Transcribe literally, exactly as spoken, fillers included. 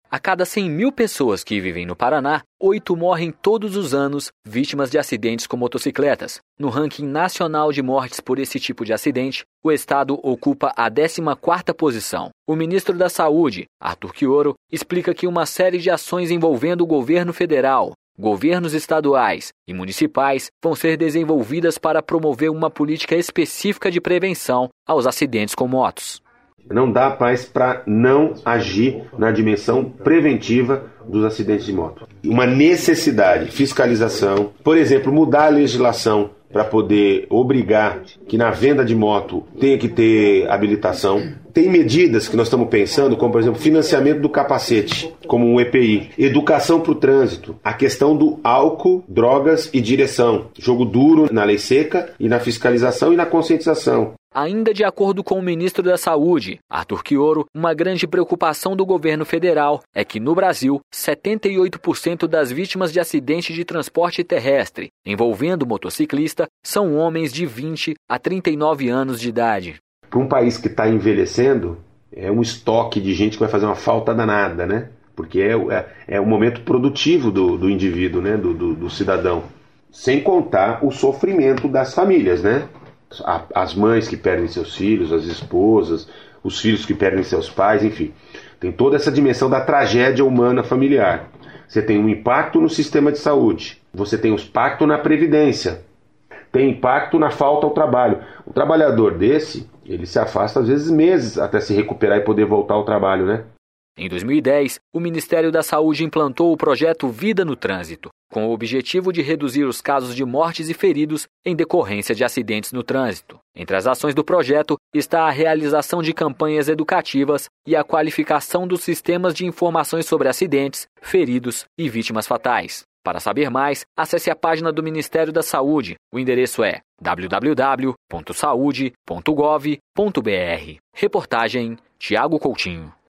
A cada cem mil pessoas que vivem no Paraná, oito morrem todos os anos vítimas de acidentes com motocicletas. No ranking nacional de mortes por esse tipo de acidente, o estado ocupa a décima quarta posição. O ministro da Saúde, Arthur Quioro, explica que uma série de ações envolvendo o governo federal, governos estaduais e municipais vão ser desenvolvidas para promover uma política específica de prevenção aos acidentes com motos. Não dá mais para não agir na dimensão preventiva dos acidentes de moto. Uma necessidade, fiscalização, por exemplo, mudar a legislação para poder obrigar que na venda de moto tenha que ter habilitação. Tem medidas que nós estamos pensando, como por exemplo, financiamento do capacete, como um E P I, educação para o trânsito, a questão do álcool, drogas e direção, jogo duro na lei seca e na fiscalização e na conscientização. Ainda de acordo com o ministro da Saúde, Arthur Quioro, uma grande preocupação do governo federal é que no Brasil, setenta e oito por cento das vítimas de acidente de transporte terrestre envolvendo motociclista são homens de vinte a trinta e nove anos de idade. Para um país que está envelhecendo, é um estoque de gente que vai fazer uma falta danada, né? Porque é, é, é o momento produtivo do, do indivíduo, né? do, do, do cidadão. Sem contar o sofrimento das famílias, né? As mães que perdem seus filhos, as esposas, os filhos que perdem seus pais, enfim. Tem toda essa dimensão da tragédia humana familiar. Você tem um impacto no sistema de saúde, você tem um impacto na previdência, tem impacto na falta ao trabalho. O trabalhador desse, ele se afasta às vezes meses até se recuperar e poder voltar ao trabalho, né? Em dois mil e dez, o Ministério da Saúde implantou o projeto Vida no Trânsito, com o objetivo de reduzir os casos de mortes e feridos em decorrência de acidentes no trânsito. Entre as ações do projeto está a realização de campanhas educativas e a qualificação dos sistemas de informações sobre acidentes, feridos e vítimas fatais. Para saber mais, acesse a página do Ministério da Saúde. O endereço é w w w ponto saude ponto gov ponto b r. Reportagem Tiago Coutinho.